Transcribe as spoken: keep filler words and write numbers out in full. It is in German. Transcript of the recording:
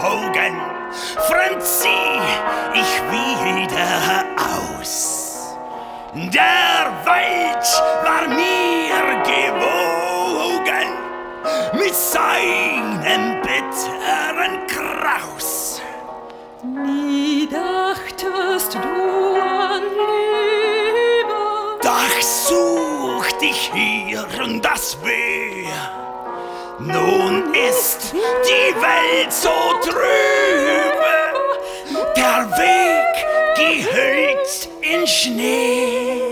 Augen, fremd zieh ich wieder aus. Der Wald war mir gewogen mit seinem bitteren Graus. Nie dachtest du an Liebe, Doch sucht ich hier das Wehr. Nun ist die Welt so trübe, der Weg gehüllt in Schnee.